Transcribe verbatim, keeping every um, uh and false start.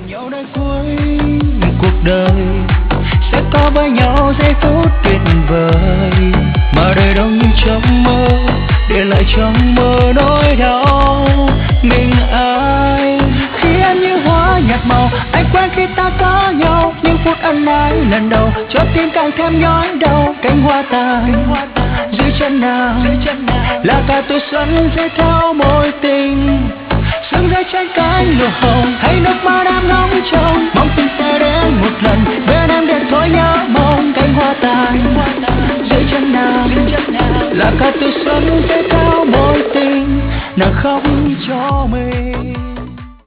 nhau nơi cuối cuộc đời sẽ có với nhau giây phút tuyệt vời, mà đời đâu như trong mơ, để lại trong mơ nỗi đau. Mình ai khi em như hoa nhạt màu, anh quen khi ta có nhau, những phút ân ái lần đầu cho tim càng thêm nhói đau. Cánh hoa tàn dưới chân nàng là cả tuổi xuân rơi theo mối tình, sương rơi trên cánh lụa hồng hay nước mắt em nóng trong, mong tình sẽ đến một lần bên em để thôi nhớ mong. Cánh hoa tàn dưới chân nàng là cả tuổi xuân rơi theo mối tình, nàng khóc cho mình.